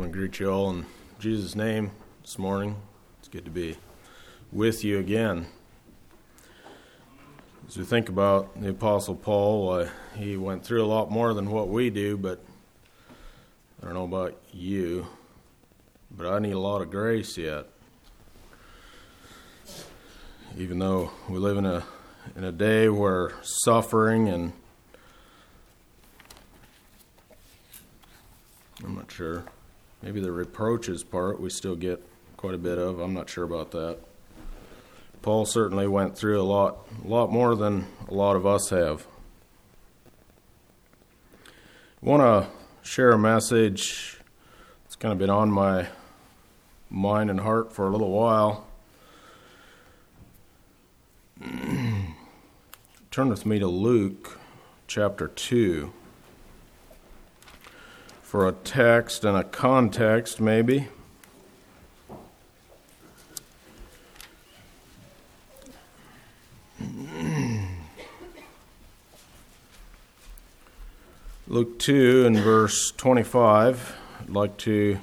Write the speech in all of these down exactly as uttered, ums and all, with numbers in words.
want to greet you all in Jesus' name this morning. It's good to be with you again. As we think about the Apostle Paul, uh, he went through a lot more than what we do, but I don't know about you, but I need a lot of grace yet. Even though we live in a in a day where suffering and I'm not sure. Maybe the reproaches part we still get quite a bit of. I'm not sure about that. Paul certainly went through a lot, a lot more than a lot of us have. I want to share a message that's kind of been on my mind and heart for a little while. Turn with me to Luke chapter two. For a text and a context, maybe. Luke two and verse twenty-five. I'd like to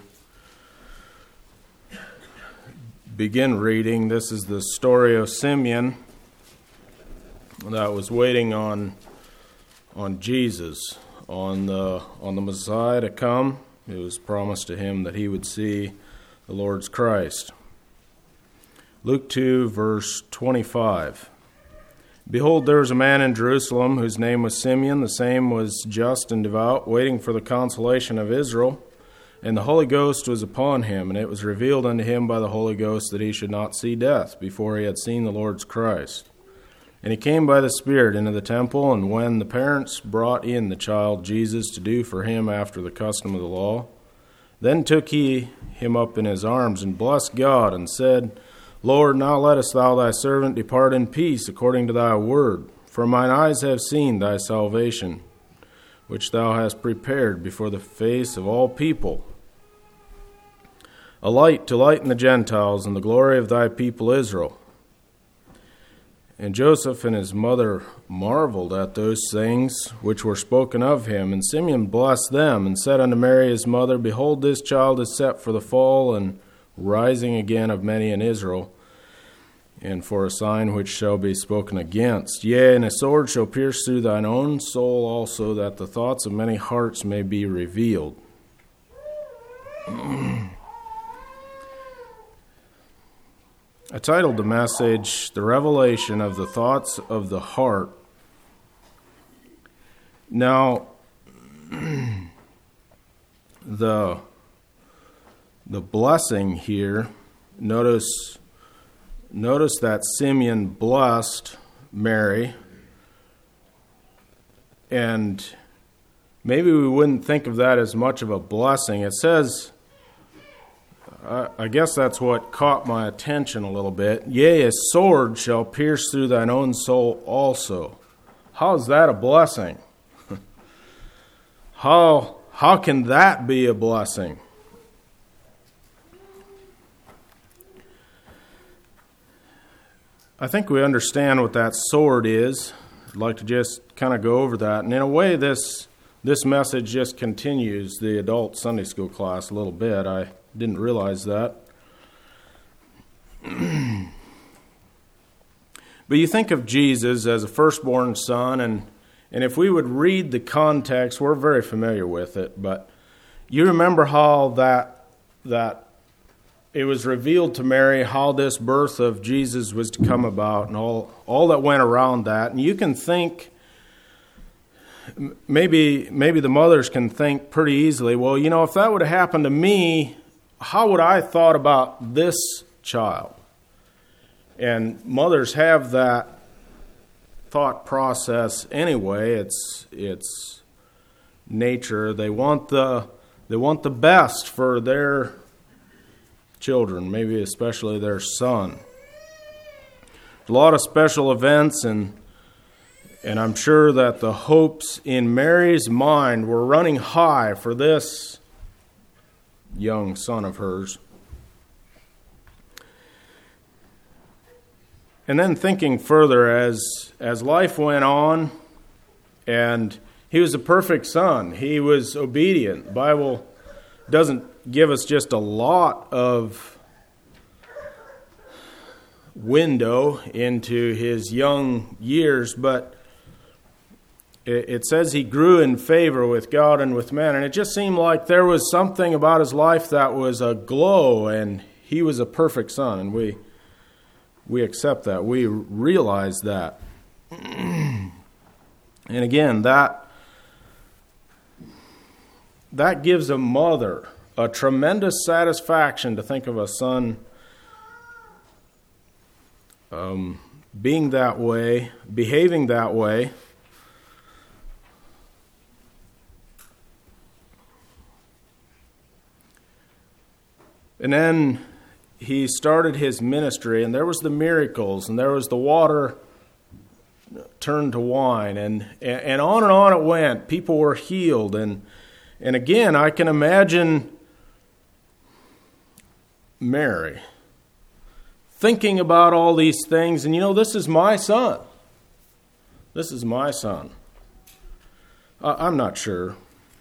begin reading. This is the story of Simeon that was waiting on, on Jesus. On the on the Messiah to come. It was promised to him that he would see the Lord's Christ. Luke two, verse twenty-five. Behold, there was a man in Jerusalem whose name was Simeon. The same was just and devout, waiting for the consolation of Israel. And the Holy Ghost was upon him, and it was revealed unto him by the Holy Ghost that he should not see death before he had seen the Lord's Christ. And he came by the Spirit into the temple, and when the parents brought in the child Jesus to do for him after the custom of the law, then took he him up in his arms, and blessed God, and said, Lord, now lettest thou thy servant depart in peace according to thy word. For mine eyes have seen thy salvation, which thou hast prepared before the face of all people, a light to lighten the Gentiles, and the glory of thy people Israel. And Joseph and his mother marveled at those things which were spoken of him. And Simeon blessed them, and said unto Mary his mother, Behold, this child is set for the fall and rising again of many in Israel, and for a sign which shall be spoken against. Yea, and a sword shall pierce through thine own soul also, that the thoughts of many hearts may be revealed. I titled the message, The Revelation of the Thoughts of the Heart. Now, the, the blessing here, notice, notice that Simeon blessed Mary, and maybe we wouldn't think of that as much of a blessing. It says, I guess that's what caught my attention a little bit. Yea, a sword shall pierce through thine own soul also. How is that a blessing? how, how can that be a blessing? I think we understand what that sword is. I'd like to just kind of go over that. And in a way, this this message just continues the adult Sunday school class a little bit. I didn't realize that. But you think of Jesus as a firstborn son, and, and if we would read the context, we're very familiar with it, but you remember how that that it was revealed to Mary how this birth of Jesus was to come about, and all, all that went around that. And you can think, maybe maybe the mothers can think pretty easily, well, you know, if that would have happened to me, how would I have thought about this child? And mothers have that thought process anyway. It's it's nature. They want the they want the best for their children, maybe especially their son. A lot of special events, and and I'm sure that the hopes in Mary's mind were running high for this young son of hers. And then thinking further, as as life went on, and he was a perfect son. He was obedient. The Bible doesn't give us just a lot of window into his young years, but it says he grew in favor with God and with men, and it just seemed like there was something about his life that was a glow, and he was a perfect son, and we we accept that. We realize that. And again, that that gives a mother a tremendous satisfaction to think of a son um, being that way, behaving that way. And then he started his ministry, and there was the miracles, and there was the water turned to wine, and and on and on it went. People were healed, and and again, I can imagine Mary thinking about all these things, and you know, this is my son. This is my son. Uh, I'm not sure.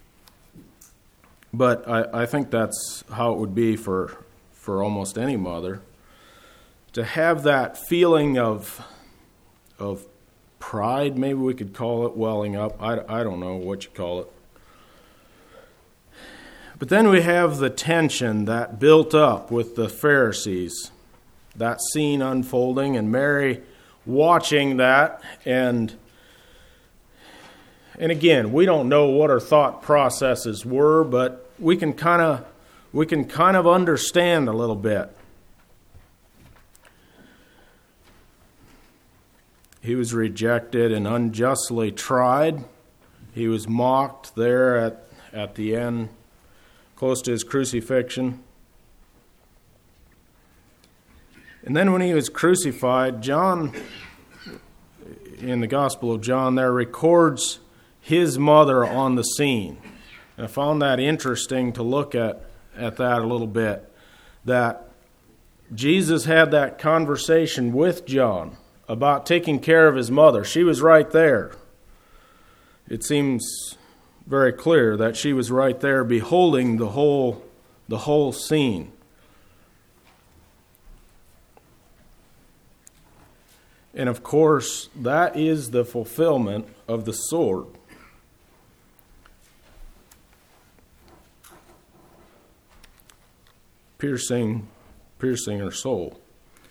But I, I think that's how it would be for for almost any mother, to have that feeling of of pride, maybe we could call it, welling up. I, I don't know what you call it. But then we have the tension that built up with the Pharisees, that scene unfolding, and Mary watching that, and And again, we don't know what her thought processes were, but we can kind of we can kind of understand a little bit. He was rejected and unjustly tried. He was mocked there at, at the end, close to his crucifixion. And then when he was crucified, John, in the Gospel of John, there records his mother on the scene. And I found that interesting to look at, at that a little bit, that Jesus had that conversation with John about taking care of his mother. She was right there. It seems very clear that she was right there beholding the whole, the whole scene. And of course, that is the fulfillment of the sword. Piercing, piercing her soul.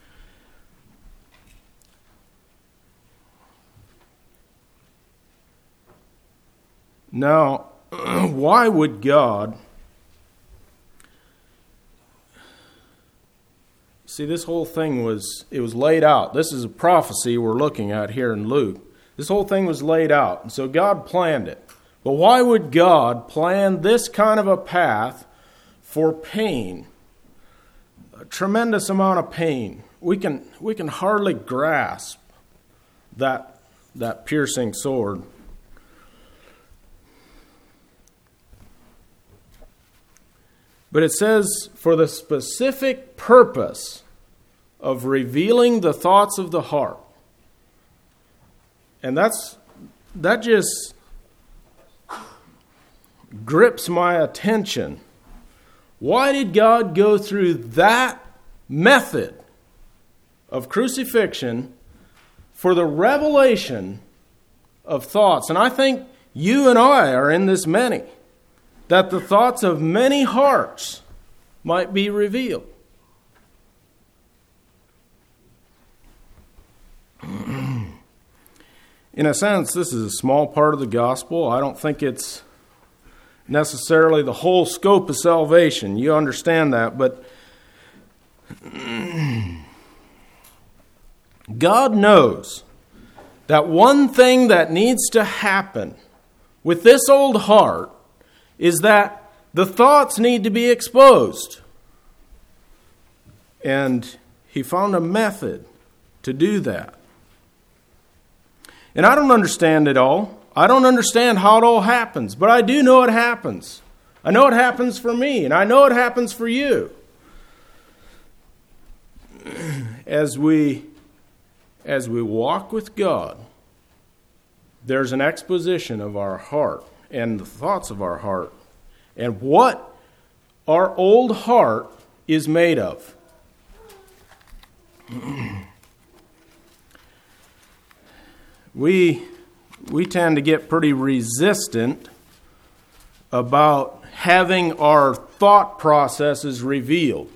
Now, why would God... See, this whole thing was, it was laid out. This is a prophecy we're looking at here in Luke. This whole thing was laid out, and so God planned it. But why would God plan this kind of a path for pain? A tremendous amount of pain. We can we can hardly grasp that that piercing sword. But it says, for the specific purpose of revealing the thoughts of the heart. And that's that just grips my attention. Why did God go through that method of crucifixion for the revelation of thoughts? And I think you and I are in this many, that the thoughts of many hearts might be revealed. In a sense, this is a small part of the gospel. I don't think it's necessarily the whole scope of salvation. You understand that, but God knows that one thing that needs to happen with this old heart is that the thoughts need to be exposed. And he found a method to do that. And I don't understand it all. I don't understand how it all happens, but I do know it happens. I know it happens for me, and I know it happens for you. As we, as we walk with God, there's an exposition of our heart and the thoughts of our heart and what our old heart is made of. We, we tend to get pretty resistant about having our thought processes revealed.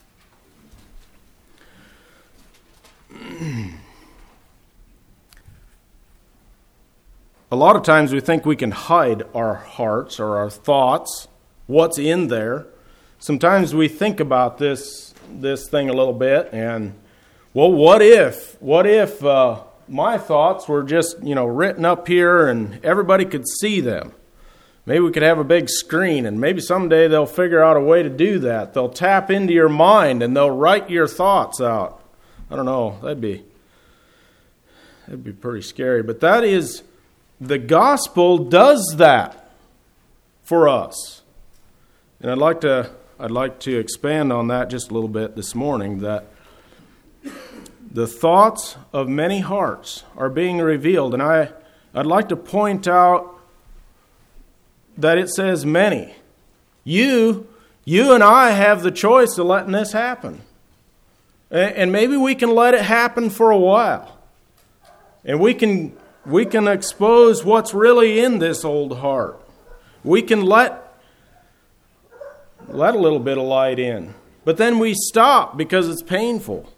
A lot of times we think we can hide our hearts or our thoughts, what's in there. Sometimes we think about this this thing a little bit and, well, what if, what if uh, my thoughts were just, you know, written up here and everybody could see them? Maybe we could have a big screen, and maybe someday they'll figure out a way to do that. They'll tap into your mind and they'll write your thoughts out. I don't know, that'd be, that'd be pretty scary. But that is, the gospel does that for us. And I'd like to I'd like to expand on that just a little bit this morning, that the thoughts of many hearts are being revealed. And I, I'd like to point out that it says many. You, you and I have the choice of letting this happen. And maybe we can let it happen for a while. And we can we can expose what's really in this old heart. We can let let a little bit of light in. But then we stop because it's painful.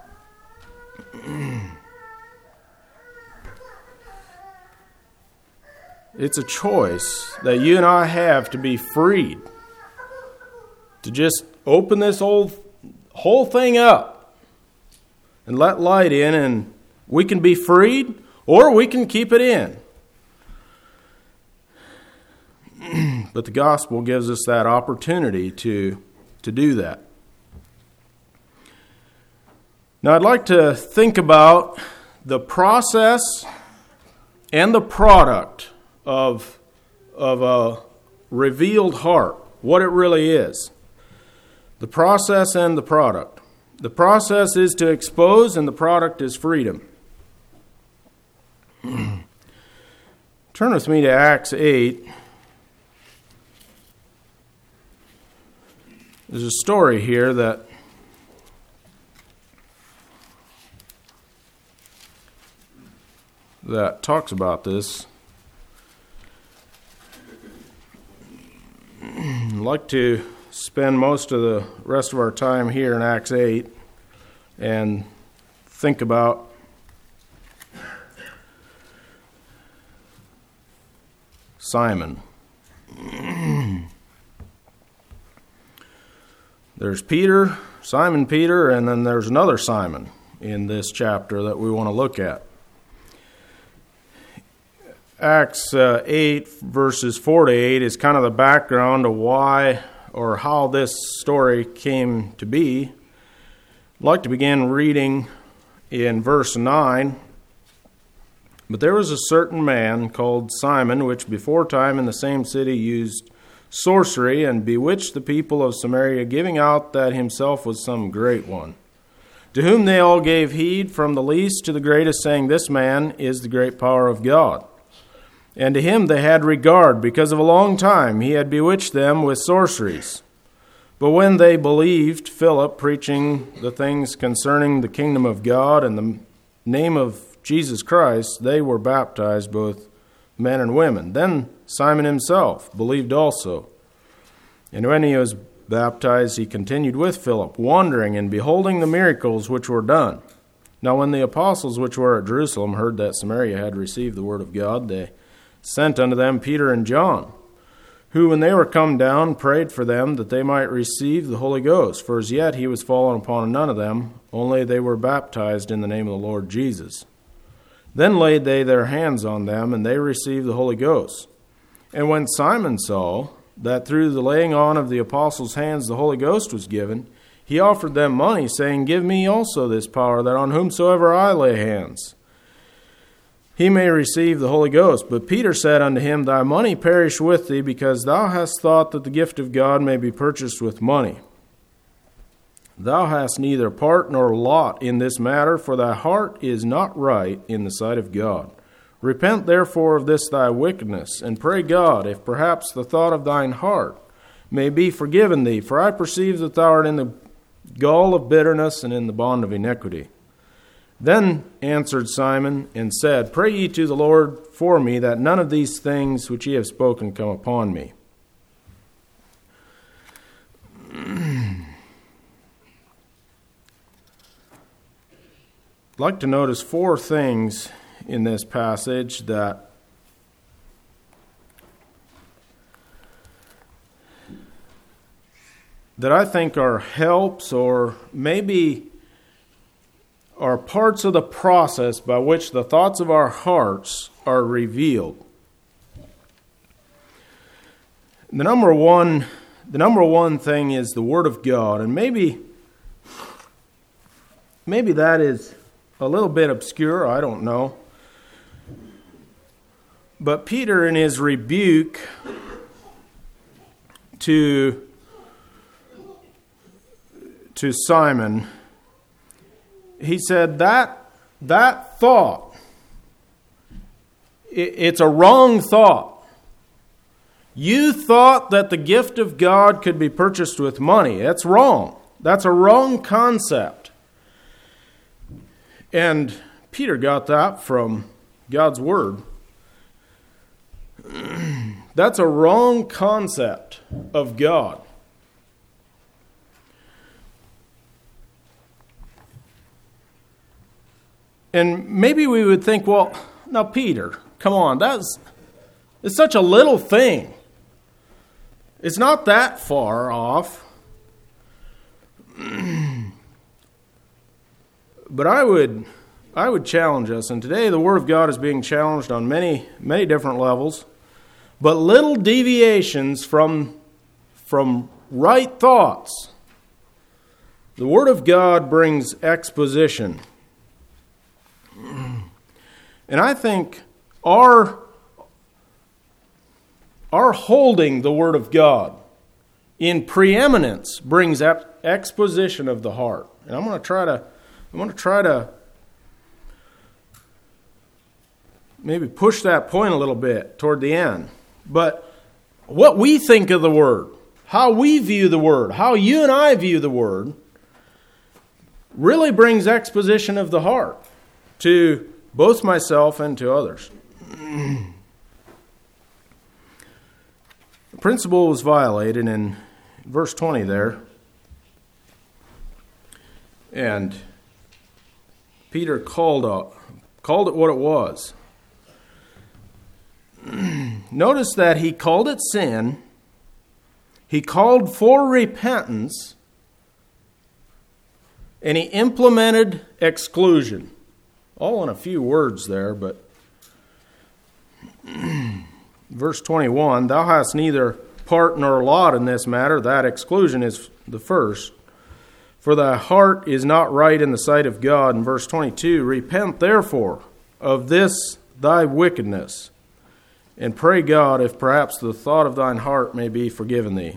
It's a choice that you and I have to be freed. To just open this old whole thing up and let light in, and we can be freed or we can keep it in. But the gospel gives us that opportunity to, to do that. Now I'd like to think about the process and the product of, of a revealed heart, what it really is. The process and the product. The process is to expose, and the product is freedom. Turn with me to Acts eight. There's a story here that that talks about this. I'd like to spend most of the rest of our time here in Acts eight and think about Simon. There's Peter, Simon Peter, and then there's another Simon in this chapter that we want to look at. Acts uh, eight, verses four to eight is kind of the background of why or how this story came to be. I'd like to begin reading in verse nine. But there was a certain man called Simon, which before time in the same city used sorcery and bewitched the people of Samaria, giving out that himself was some great one, to whom they all gave heed, from the least to the greatest, saying, This man is the great power of God. And to him they had regard, because of a long time he had bewitched them with sorceries. But when they believed Philip preaching the things concerning the kingdom of God and the name of Jesus Christ, they were baptized, both men and women. Then Simon himself believed also. And when he was baptized, he continued with Philip, wondering and beholding the miracles which were done. Now when the apostles which were at Jerusalem heard that Samaria had received the word of God, they sent unto them Peter and John, who, when they were come down, prayed for them that they might receive the Holy Ghost. For as yet he was fallen upon none of them, only they were baptized in the name of the Lord Jesus. Then laid they their hands on them, and they received the Holy Ghost. And when Simon saw that through the laying on of the apostles' hands the Holy Ghost was given, he offered them money, saying, Give me also this power, that on whomsoever I lay hands, he may receive the Holy Ghost. But Peter said unto him, Thy money perish with thee, because thou hast thought that the gift of God may be purchased with money. Thou hast neither part nor lot in this matter, for thy heart is not right in the sight of God. Repent therefore of this thy wickedness, and pray God, if perhaps the thought of thine heart may be forgiven thee. For I perceive that thou art in the gall of bitterness and in the bond of iniquity. Then answered Simon and said, Pray ye to the Lord for me, that none of these things which ye have spoken come upon me. I'd like to notice four things in this passage that that I think are helps or maybe are parts of the process by which the thoughts of our hearts are revealed. The number one, the number one thing is the Word of God, and maybe, maybe that is a little bit obscure, I don't know. But Peter, in his rebuke to to Simon, he said that that thought, it, it's a wrong thought. You thought that the gift of God could be purchased with money. That's wrong. That's a wrong concept. And Peter got that from God's Word. That's a wrong concept of God. And maybe we would think, well, now Peter, come on, that's it's such a little thing. It's not that far off. But I would I would challenge us, and today the Word of God is being challenged on many, many different levels, but little deviations from, from right thoughts. The Word of God brings exposition. And I think our, our holding the Word of God in preeminence brings exposition of the heart. And I'm going to try to I'm going to try to maybe push that point a little bit toward the end. But what we think of the Word, how we view the Word, how you and I view the Word, really brings exposition of the heart to both myself and to others. The principle was violated in verse twenty there. And Peter called up, called it what it was. Notice that he called it sin. He called for repentance. And he implemented exclusion. All in a few words there, but verse twenty-one, thou hast neither part nor lot in this matter. That exclusion is the first. For thy heart is not right in the sight of God. In verse twenty-two, repent therefore of this thy wickedness, and pray God if perhaps the thought of thine heart may be forgiven thee.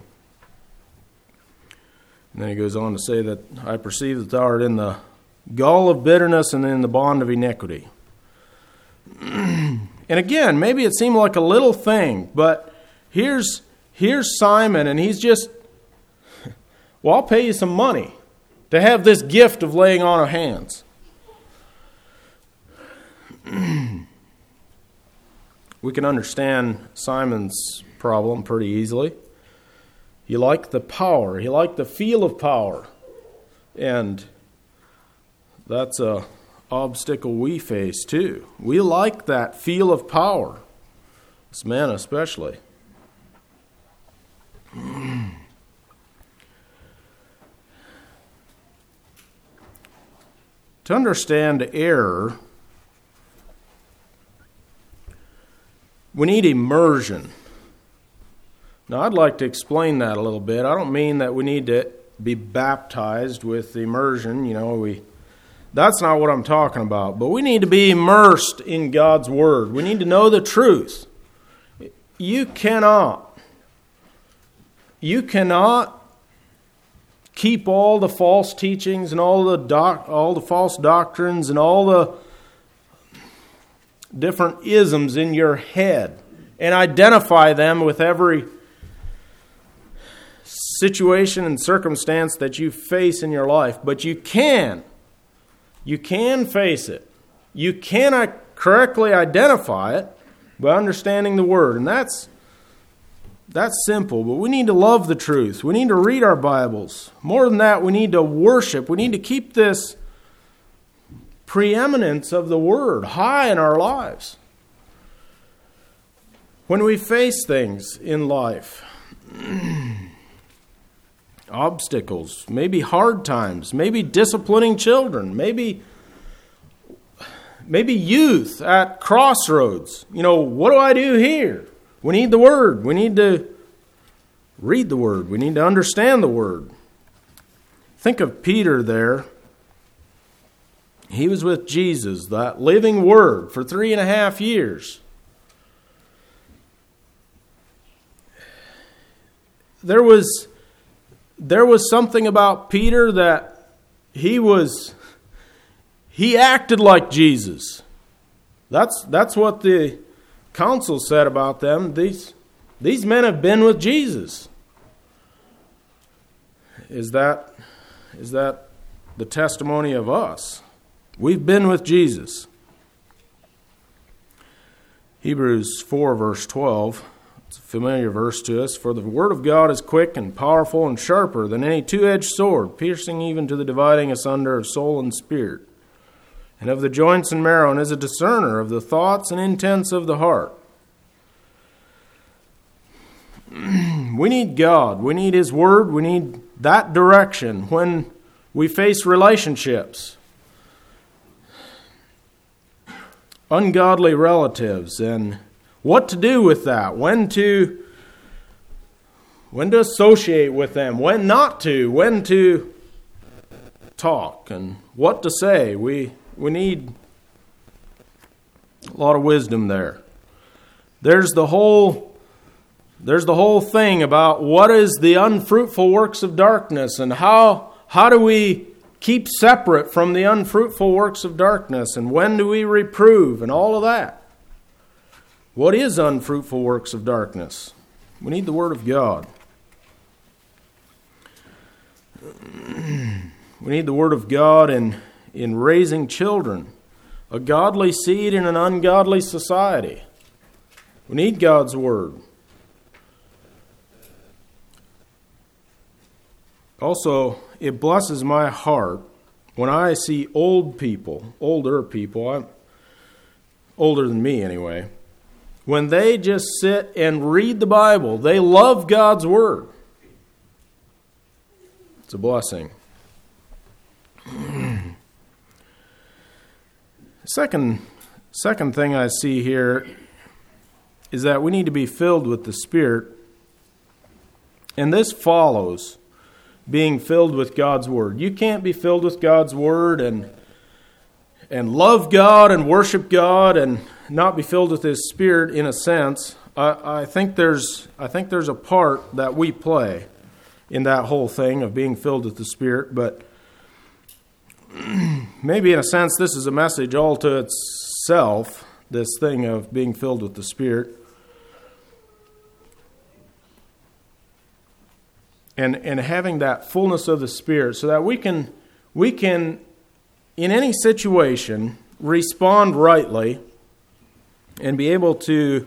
And then he goes on to say that I perceive that thou art in the gall of bitterness and in the bond of iniquity. And again, maybe it seemed like a little thing, but here's here's Simon, and he's just, well, I'll pay you some money to have this gift of laying on of hands. We can understand Simon's problem pretty easily. He liked the power. He liked the feel of power. And that's a obstacle we face too. We like that feel of power. This man especially. To understand error, we need immersion. Now, I'd like to explain that a little bit. I don't mean that we need to be baptized with immersion. You know, we that's not what I'm talking about. But we need to be immersed in God's Word. We need to know the truth. You cannot, you cannot keep all the false teachings and all the doc, all the false doctrines and all the different isms in your head and identify them with every situation and circumstance that you face in your life, but you can. You can face it. You cannot correctly identify it by understanding the Word. And that's that's simple, but we need to love the truth. We need to read our Bibles. More than that, we need to worship. We need to keep this preeminence of the Word high in our lives. When we face things in life, obstacles, maybe hard times, maybe disciplining children, maybe maybe youth at crossroads. You know, what do I do here? We need the Word. We need to read the Word. We need to understand the Word. Think of Peter there. He was with Jesus, that living Word, for three and a half years. There was, there was something about Peter that he was, he acted like Jesus. That's, that's what the council said about them. These, these men have been with Jesus. Is that, is that the testimony of us? We've been with Jesus. Hebrews four, verse twelve. It's a familiar verse to us. For the word of God is quick and powerful and sharper than any two-edged sword, piercing even to the dividing asunder of soul and spirit, and of the joints and marrow, and is a discerner of the thoughts and intents of the heart. We need God. We need His Word. We need that direction when we face relationships, ungodly relatives, and what to do with that, when to when to associate with them, when not to, when to talk, and what to say. We we need a lot of wisdom there. There's the whole there's the whole thing about what is the unfruitful works of darkness, and how how do we keep separate from the unfruitful works of darkness, and when do we reprove, and all of that. What is unfruitful works of darkness? We need the Word of God. We need the Word of God in, in raising children, a godly seed in an ungodly society. We need God's Word. Also, it blesses my heart when I see old people, older people, I'm older than me anyway, when they just sit and read the Bible. They love God's Word. It's a blessing. Second, second thing I see here is that we need to be filled with the Spirit. And this follows being filled with God's Word. You can't be filled with God's Word and and love God and worship God and not be filled with His Spirit in a sense. I, I think there's I think there's a part that we play in that whole thing of being filled with the Spirit, but maybe in a sense this is a message all to itself, this thing of being filled with the Spirit. And and having that fullness of the Spirit so that we can we can in any situation respond rightly and be able to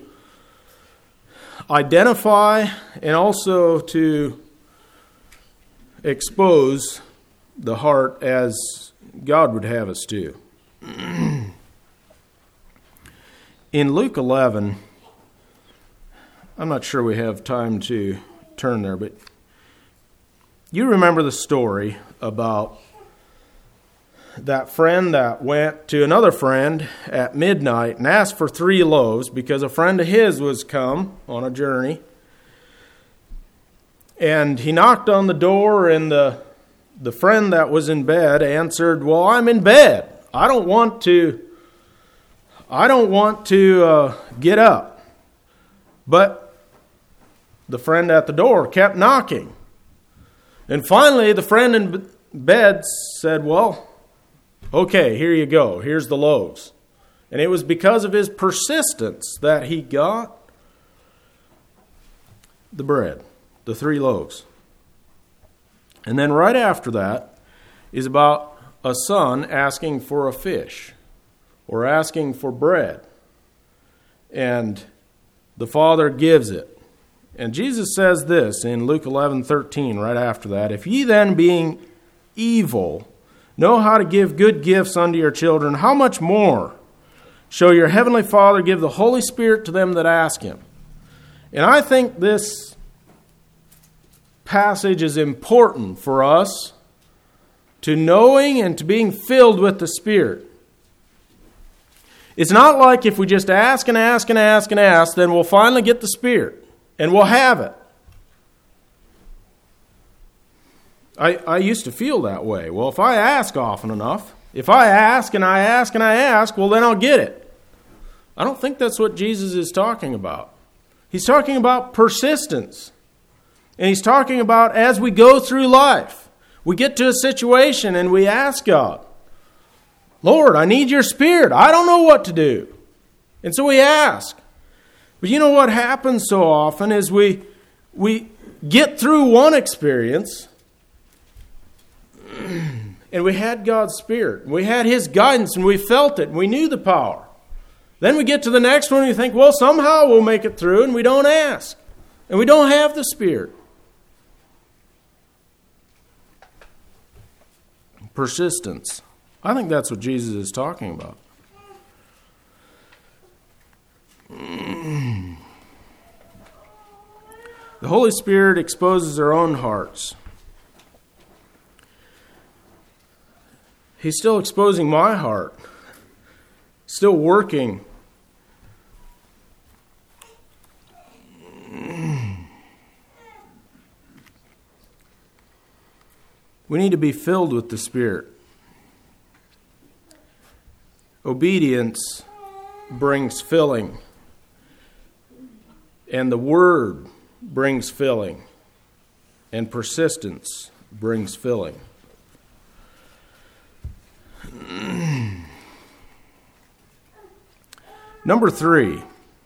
identify and also to expose the heart as God would have us to. In Luke eleven, I'm not sure we have time to turn there, but you remember the story about that friend that went to another friend at midnight and asked for three loaves because a friend of his was come on a journey. And he knocked on the door, and the the friend that was in bed answered, "Well, I'm in bed. I don't want to. I don't want to uh, get up." But the friend at the door kept knocking, and finally, the friend in bed said, "Well, okay, here you go. Here's the loaves." And it was because of his persistence that he got the bread, the three loaves. And then right after that is about a son asking for a fish or asking for bread. And the father gives it. And Jesus says this in Luke eleven thirteen, right after that, "If ye then, being evil, know how to give good gifts unto your children, how much more shall your heavenly Father give the Holy Spirit to them that ask him?" And I think this passage is important for us to knowing and to being filled with the Spirit. It's not like if we just ask and ask and ask and ask, then we'll finally get the Spirit and we'll have it. I, I used to feel that way. Well, if I ask often enough, if I ask and I ask and I ask, well, then I'll get it. I don't think that's what Jesus is talking about. He's talking about persistence. And he's talking about as we go through life, we get to a situation and we ask God, "Lord, I need your Spirit. I don't know what to do." And so we ask. But you know what happens so often is we, we get through one experience and we had God's Spirit. We had His guidance and we felt it and we knew the power. Then we get to the next one and we think, well, somehow we'll make it through, and we don't ask. And we don't have the Spirit. Persistence. I think that's what Jesus is talking about. The Holy Spirit exposes our own hearts. He's still exposing my heart. Still working. We need to be filled with the Spirit. Obedience brings filling. And the Word brings filling. And persistence brings filling. Number three,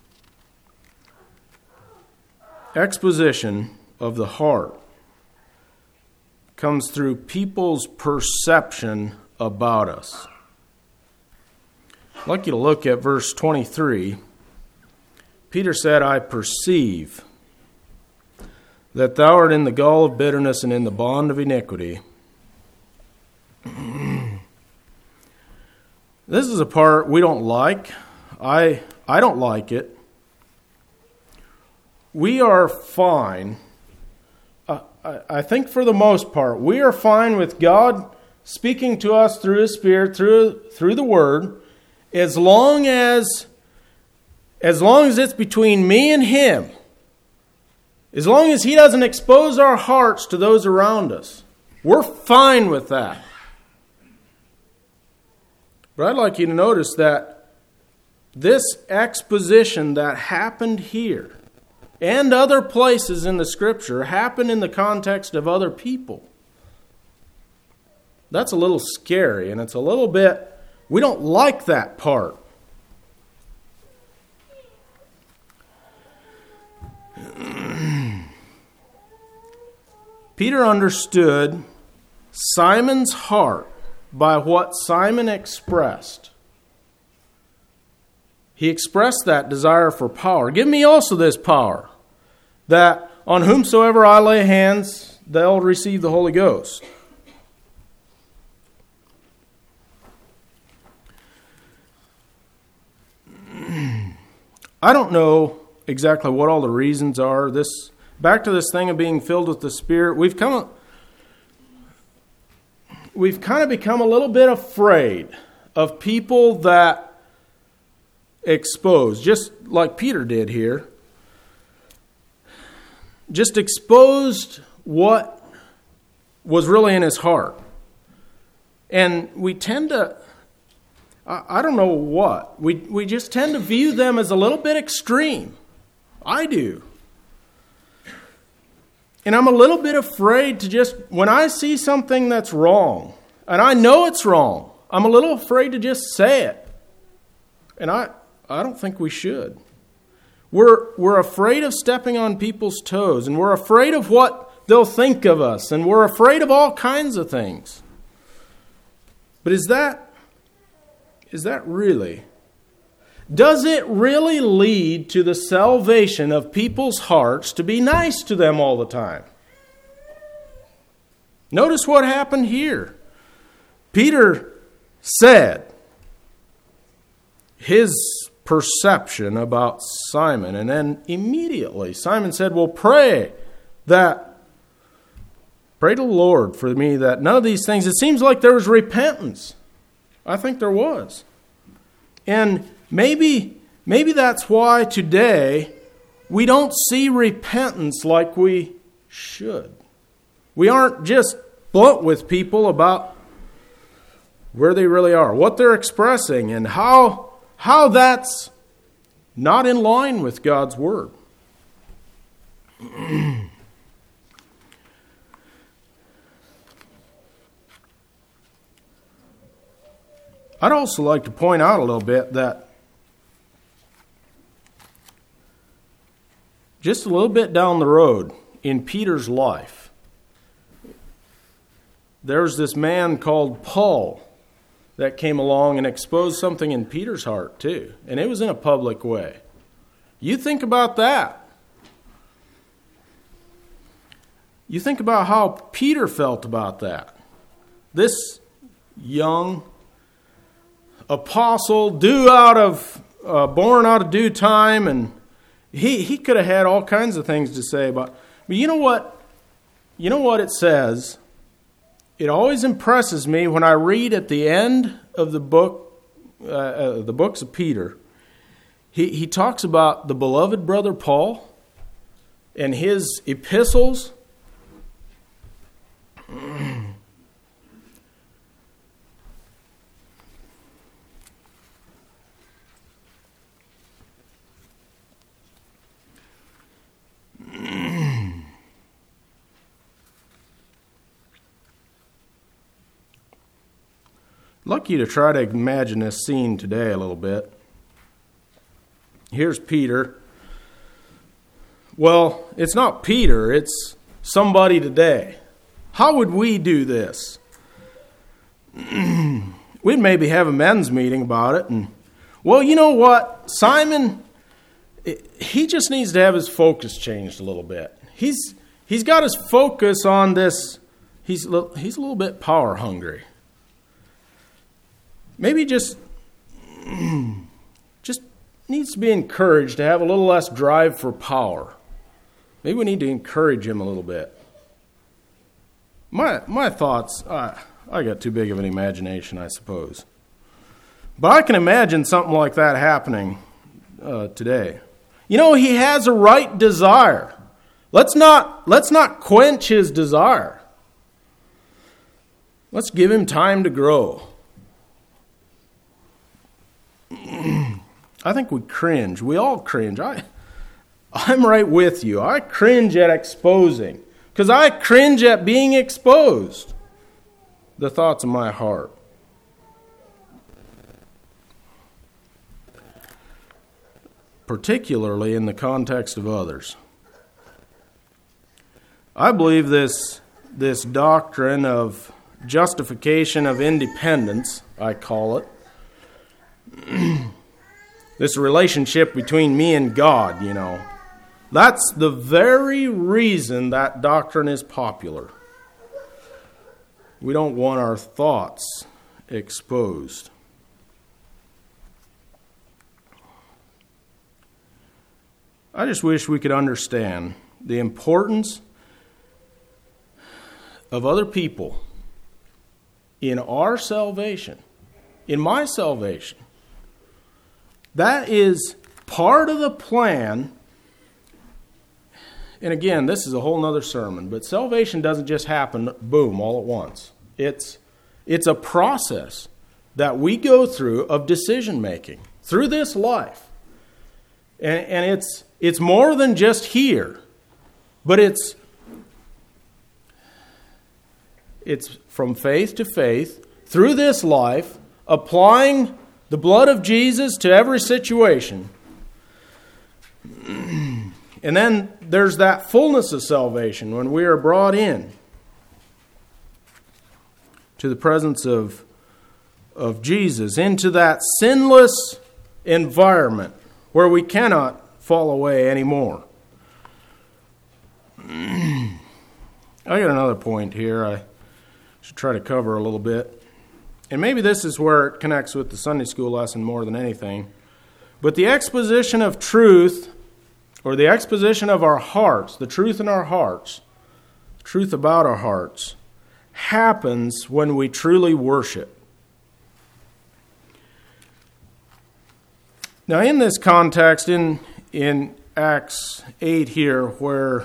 exposition of the heart comes through people's perception about us. I'd like you to look at verse twenty-three. Peter said, "I perceive that thou art in the gall of bitterness and in the bond of iniquity." This is a part we don't like. I I don't like it. We are fine. Uh, I, I think for the most part, we are fine with God speaking to us through His Spirit, through through the Word, as long as as long as it's between me and Him. As long as He doesn't expose our hearts to those around us. We're fine with that. But I'd like you to notice that this exposition that happened here and other places in the Scripture happened in the context of other people. That's a little scary, and it's a little bit, we don't like that part. Peter understood Simon's heart by what Simon expressed. He expressed that desire for power. "Give me also this power, that on whomsoever I lay hands, they'll receive the Holy Ghost." I don't know exactly what all the reasons are. This back to this thing of being filled with the Spirit. We've come, we've kind of become a little bit afraid of people that expose, just like Peter did here, just exposed what was really in his heart. And we tend to, I, I don't know what, we, we just tend to view them as a little bit extreme. I do. And I'm a little bit afraid to just, when I see something that's wrong, and I know it's wrong, I'm a little afraid to just say it. And I I don't think we should. We're, we're afraid of stepping on people's toes, and we're afraid of what they'll think of us, and we're afraid of all kinds of things. But is that, is that really? Does it really lead to the salvation of people's hearts to be nice to them all the time? Notice what happened here. Peter said his perception about Simon, and then immediately Simon said, well, pray that, pray to the Lord for me that none of these things, it seems like there was repentance. I think there was. And maybe, maybe that's why today we don't see repentance like we should. We aren't just blunt with people about where they really are, what they're expressing, and how, how that's not in line with God's Word. I'd also like to point out a little bit that just a little bit down the road in Peter's life, there's this man called Paul that came along and exposed something in Peter's heart too. And it was in a public way. You think about that. You think about how Peter felt about that. This young apostle, due out of, uh, born out of due time, and he, he could have had all kinds of things to say about. But you know what? You know what it says? It always impresses me when I read at the end of the book, uh, uh, the books of Peter. He he talks about the beloved brother Paul and his epistles. I'd like you to try to imagine this scene today a little bit. Here's Peter. Well, it's not Peter, it's somebody today. How would we do this? We'd maybe have a men's meeting about it. And, well, you know what? Simon, he just needs to have his focus changed a little bit. He's he's got his focus on this. He's he's a little bit power hungry. Maybe just, just needs to be encouraged to have a little less drive for power. Maybe we need to encourage him a little bit. My my thoughts, uh, I got too big of an imagination, I suppose. But I can imagine something like that happening uh, today. You know, he has a right desire. Let's not let's not quench his desire. Let's give him time to grow. I think we cringe. We all cringe. I, I'm right with you. I cringe at exposing. Because I cringe at being exposed. The thoughts of my heart. Particularly in the context of others. I believe this, this doctrine of justification of independence, I call it, this relationship between me and God, you know. That's the very reason that doctrine is popular. We don't want our thoughts exposed. I just wish we could understand the importance of other people in our salvation, in my salvation. That is part of the plan. And again, this is a whole nother sermon, but salvation doesn't just happen, boom, all at once. It's, it's a process that we go through of decision making through this life. And, and it's, it's more than just here, but it's, it's from faith to faith through this life, applying the blood of Jesus to every situation. And then there's that fullness of salvation when we are brought in to the presence of, of Jesus, into that sinless environment where we cannot fall away anymore. I got another point here I should try to cover a little bit. And maybe this is where it connects with the Sunday school lesson more than anything. But the exposition of truth, or the exposition of our hearts, the truth in our hearts, the truth about our hearts, happens when we truly worship. Now, in this context, in, in Acts eight here, where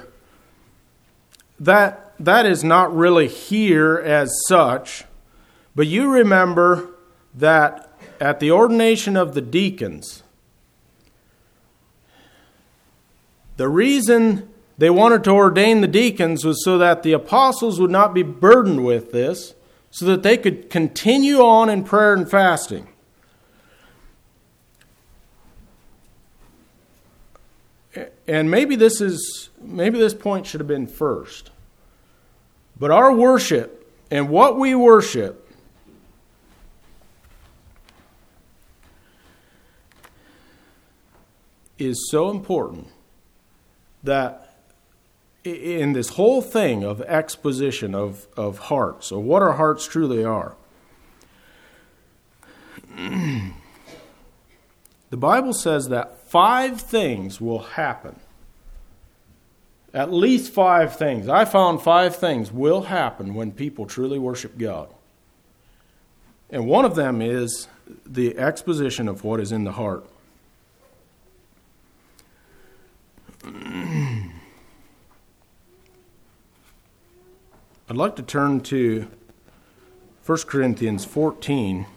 that that is not really here as such, but you remember that at the ordination of the deacons, the reason they wanted to ordain the deacons was so that the apostles would not be burdened with this, so that they could continue on in prayer and fasting. And maybe this is maybe this point should have been first. But our worship and what we worship is so important that in this whole thing of exposition of, of hearts, or what our hearts truly are, the Bible says that five things will happen. At least five things. I found five things will happen when people truly worship God. And one of them is the exposition of what is in the heart. I'd like to turn to First Corinthians fourteen.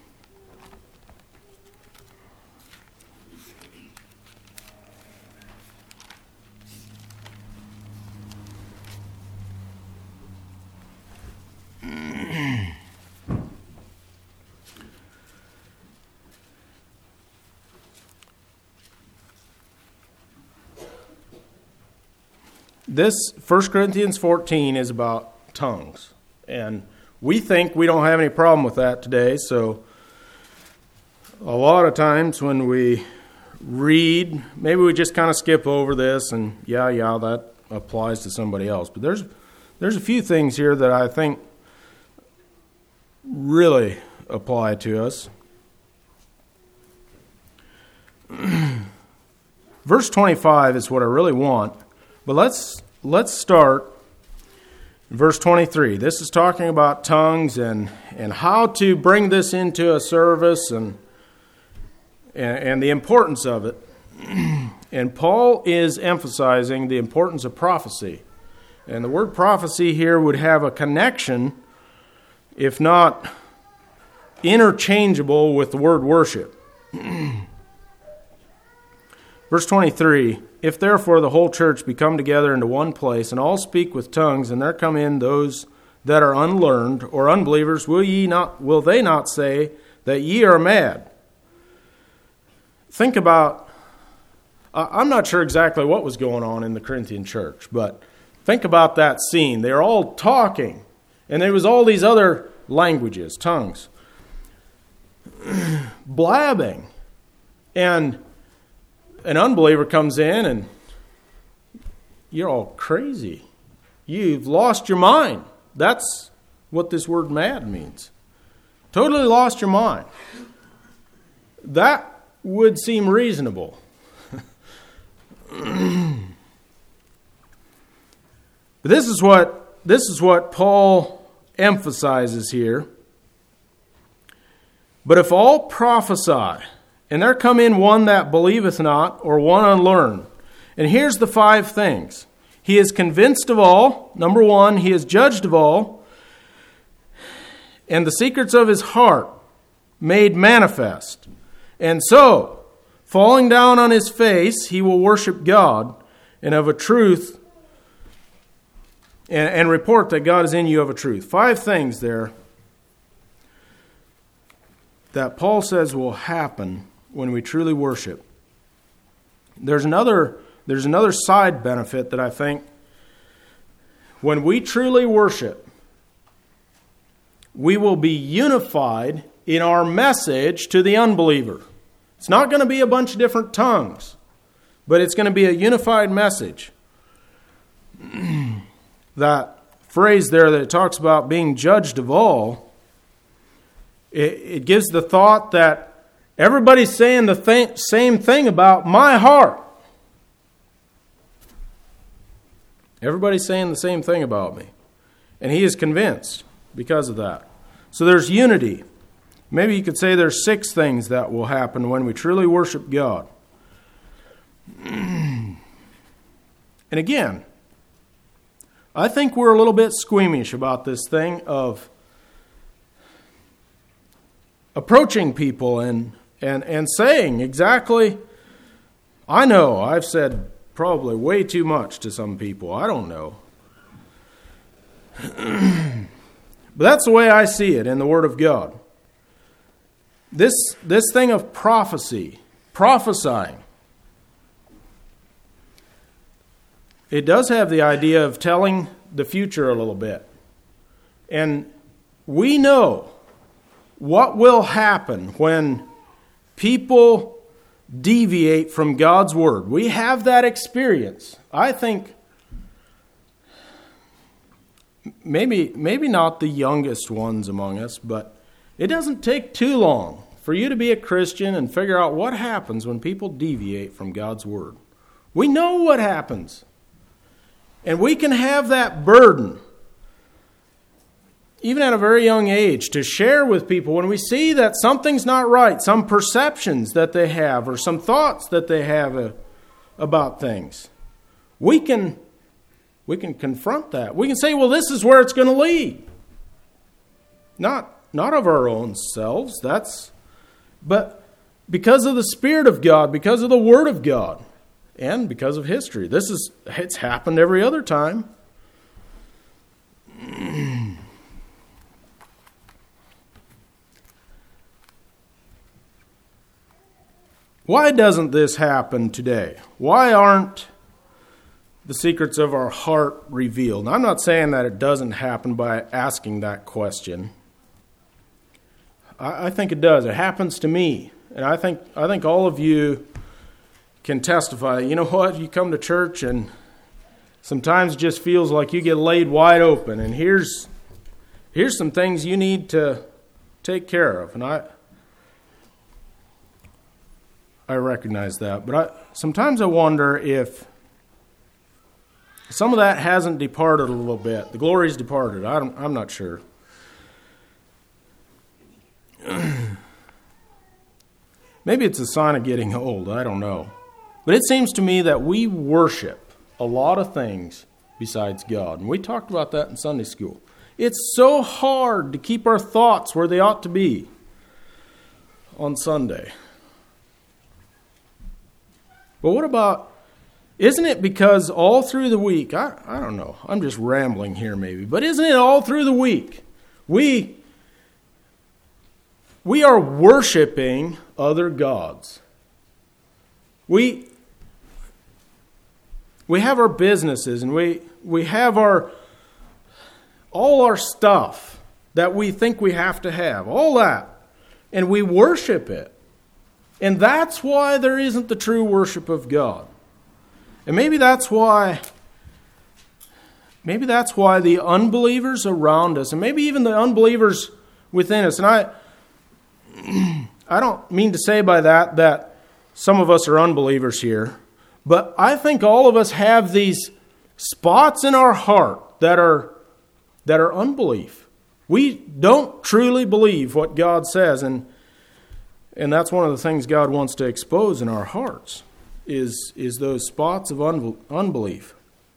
This First Corinthians fourteen is about tongues. And we think we don't have any problem with that today. So a lot of times when we read, maybe we just kind of skip over this and yeah, yeah, that applies to somebody else. But there's there's a few things here that I think really apply to us. Verse twenty-five is what I really want. But let's let's start in verse twenty-three. This is talking about tongues and, and how to bring this into a service and, and and the importance of it. And Paul is emphasizing the importance of prophecy. And the word prophecy here would have a connection, if not interchangeable, with the word worship. Verse twenty-three, if therefore the whole church be come together into one place, and all speak with tongues, and there come in those that are unlearned, or unbelievers, will ye not? Will they not say that ye are mad? Think about, I'm not sure exactly what was going on in the Corinthian church, but think about that scene. They're all talking, and there was all these other languages, tongues, blabbing, and an unbeliever comes in and you're all crazy. You've lost your mind. That's what this word mad means. Totally lost your mind. That would seem reasonable. But this is what this is what Paul emphasizes here. But if all prophesy, and there come in one that believeth not, or one unlearned. And here's the five things. He is convinced of all. Number one, he is judged of all. And the secrets of his heart made manifest. And so, falling down on his face, he will worship God, and of a truth, and, and report that God is in you of a truth. Five things there that Paul says will happen when we truly worship. There's another there's another side benefit that I think when we truly worship, we will be unified in our message to the unbeliever. It's not going to be a bunch of different tongues, but it's going to be a unified message. That phrase there that it talks about being judged of all, it, it gives the thought that everybody's saying the th- same thing about my heart. Everybody's saying the same thing about me. And he is convinced because of that. So there's unity. Maybe you could say there's six things that will happen when we truly worship God. And again, I think we're a little bit squeamish about this thing of approaching people and, and, and saying exactly, I know I've said probably way too much to some people. I don't know. But that's the way I see it in the Word of God. This, this thing of prophecy, prophesying, it does have the idea of telling the future a little bit. And we know what will happen when people deviate from God's Word. We have that experience. I think maybe maybe not the youngest ones among us, but it doesn't take too long for you to be a Christian and figure out what happens when people deviate from God's Word. We know what happens. And we can have that burden, even at a very young age, to share with people when we see that something's not right, some perceptions that they have or some thoughts that they have uh, about things. We can, we can confront that. We can say, well, this is where it's going to lead. Not, not of our own selves, that's, but because of the Spirit of God, because of the Word of God. And because of history. This is, it's happened every other time. Why doesn't this happen today? Why aren't the secrets of our heart revealed? Now, I'm not saying that it doesn't happen by asking that question. I, I think it does. It happens to me. And I think I think all of you can testify. You know what? You come to church and sometimes it just feels like you get laid wide open. And here's here's some things you need to take care of. And I I recognize that. But I, sometimes I wonder if some of that hasn't departed a little bit. The glory's departed. I don't, I'm not sure. Maybe it's a sign of getting old. I don't know. But it seems to me that we worship a lot of things besides God. And we talked about that in Sunday school. It's so hard to keep our thoughts where they ought to be on Sunday. But what about, isn't it because all through the week, I, I don't know, I'm just rambling here maybe, but isn't it all through the week, we, we are worshiping other gods. We we have our businesses and we, we have our all our stuff that we think we have to have, all that, and we worship it. And that's why there isn't the true worship of God. And maybe that's why maybe that's why the unbelievers around us, and maybe even the unbelievers within us, and I I don't mean to say by that that some of us are unbelievers here, but I think all of us have these spots in our heart that are that are unbelief. We don't truly believe what God says, and and that's one of the things God wants to expose in our hearts is is those spots of unbelief.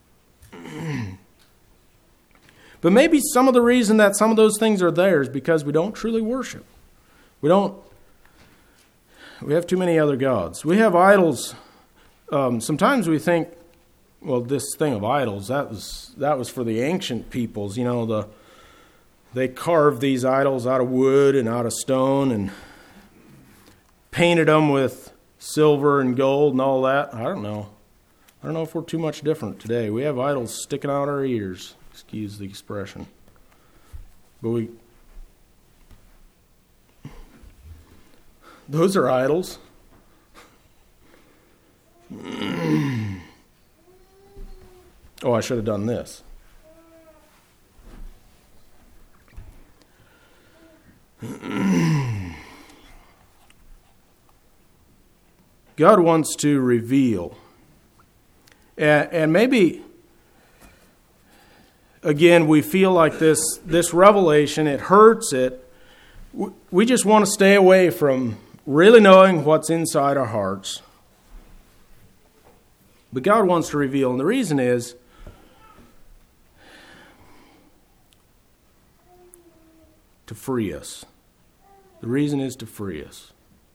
But maybe some of the reason that some of those things are there is because we don't truly worship. We don't. We have too many other gods. We have idols. Um, sometimes we think, well, this thing of idols, that was that was for the ancient peoples. You know, the they carved these idols out of wood and out of stone and painted them with silver and gold and all that. I don't know. I don't know if we're too much different today. We have idols sticking out our ears, excuse the expression. But we, those are idols. Oh, I should have done this. God wants to reveal. And, and maybe, again, we feel like this, this revelation, it hurts it. We just want to stay away from really knowing what's inside our hearts. But God wants to reveal, and the reason is to free us. The reason is to free us.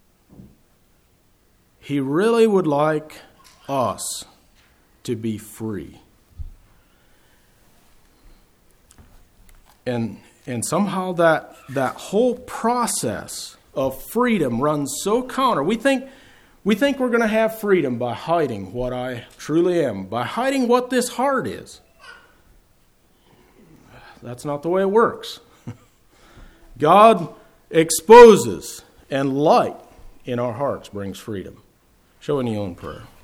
He really would like us to be free. And and somehow that that whole process of freedom runs so counter. We think we think we're going to have freedom by hiding what I truly am, by hiding what this heart is. That's not the way it works. God exposes, and light in our hearts brings freedom. Shall we kneel in prayer?